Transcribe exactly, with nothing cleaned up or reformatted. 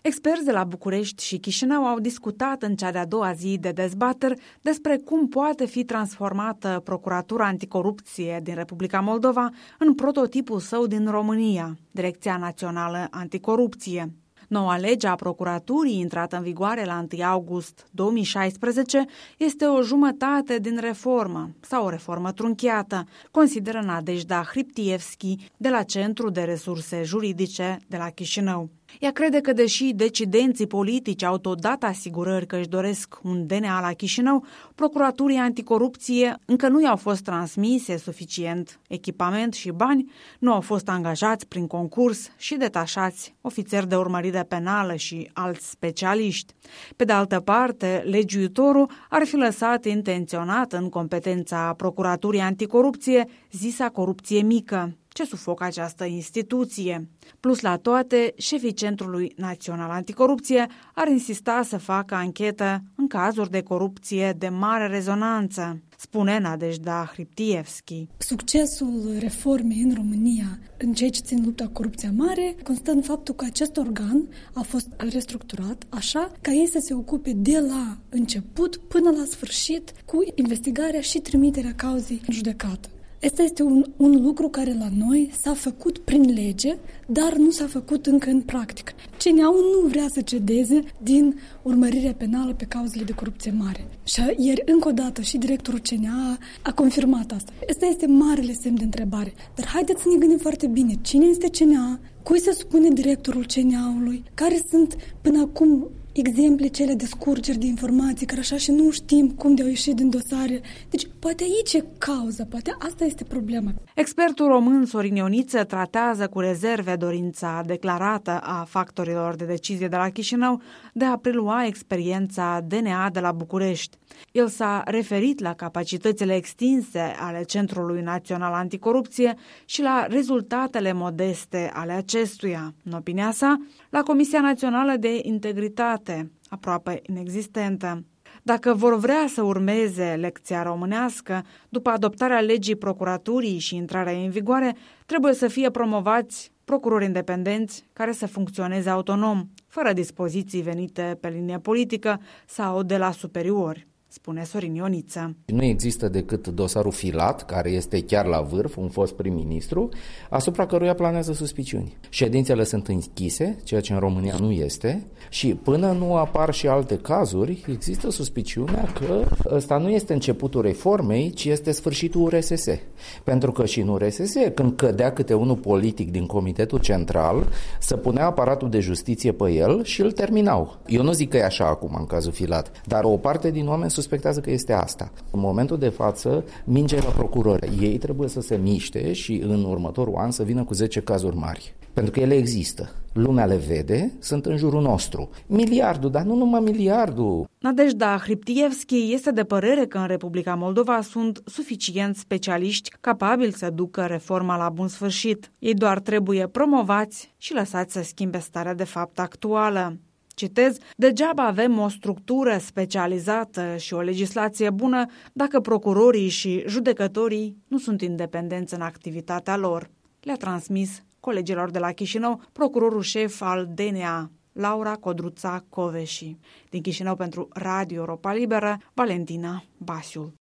Experți de la București și Chișinău au discutat în cea de-a doua zi de dezbateri despre cum poate fi transformată Procuratura Anticorupție din Republica Moldova în prototipul său din România, Direcția Națională Anticorupție. Noua lege a procuraturii, intrată în vigoare la întâi august două mii șaisprezece, este o jumătate din reformă sau o reformă trunchiată, consideră Nadejda Hriptievski de la Centrul de Resurse Juridice de la Chișinău. Ea crede că, deși decidenții politici au tot dat asigurări că își doresc un D N A la Chișinău, Procuraturii Anticorupție încă nu i-au fost transmise suficient echipament și bani, nu au fost angajați prin concurs și detașați ofițeri de urmărire penală și alți specialiști. Pe de altă parte, legiuitorul ar fi lăsat intenționat în competența Procuraturii Anticorupție zisa corupție mică, ce sufocă această instituție. Plus la toate, șefii Centrului Național Anticorupție ar insista să facă anchetă în cazuri de corupție de mare rezonanță, spune Nadejda Hriptievski. Succesul reformei în România în ceea ce țin lupta cu corupția mare constă în faptul că acest organ a fost restructurat așa ca ei să se ocupe de la început până la sfârșit cu investigarea și trimiterea cauzei în judecată. Asta este un, un lucru care la noi s-a făcut prin lege, dar nu s-a făcut încă în practică. C N A-ul nu vrea să cedeze din urmărirea penală pe cauzele de corupție mare. Și ieri, încă o dată, și directorul C N A a confirmat asta. Asta este marele semn de întrebare. Dar haideți să ne gândim foarte bine. Cine este C N A? Cui se spune directorul C N A-ului? Care sunt până acum exemple cele de scurgeri de informații, care așa și nu știm cum de-au ieșit din dosare. Deci, poate aici e cauza, poate asta este problema. Expertul român Sorin Ioniță tratează cu rezerve dorința declarată a factorilor de decizie de la Chișinău de a prelua experiența D N A de la București. El s-a referit la capacitățile extinse ale Centrului Național Anticorupție și la rezultatele modeste ale acestuia. În opinia sa, la Comisia Națională de Integritate, aproape inexistentă. Dacă vor vrea să urmeze lecția românească, după adoptarea legii procuraturii și intrarea ei în vigoare, trebuie să fie promovați procurori independenți care să funcționeze autonom, fără dispoziții venite pe linie politică sau de la superiori, spune Sorin Ioniță. Nu există decât dosarul Filat, care este chiar la vârf, un fost prim-ministru, asupra căruia planează suspiciuni. Ședințele sunt închise, ceea ce în România nu este, și până nu apar și alte cazuri, există suspiciunea că ăsta nu este începutul reformei, ci este sfârșitul U R S S. Pentru că și în U R S S, când cădea câte unul politic din Comitetul Central, să punea aparatul de justiție pe el și îl terminau. Eu nu zic că e așa acum în cazul Filat, dar o parte din oameni suspectează că este asta. În momentul de față, mingea la procurori. Ei trebuie să se miște și în următorul an să vină cu zece cazuri mari. Pentru că ele există. Lumea le vede, sunt în jurul nostru. Miliardul, dar nu numai miliardul. Nadejda Hriptievski este de părere că în Republica Moldova sunt suficienți specialiști capabili să ducă reforma la bun sfârșit. Ei doar trebuie promovați și lăsați să schimbe starea de fapt actuală. Citez, degeaba avem o structură specializată și o legislație bună dacă procurorii și judecătorii nu sunt independenți în activitatea lor. Le-a transmis colegilor de la Chișinău procurorul șef al D N A, Laura Codruța Coveși. Din Chișinău pentru Radio Europa Liberă, Valentina Basiul.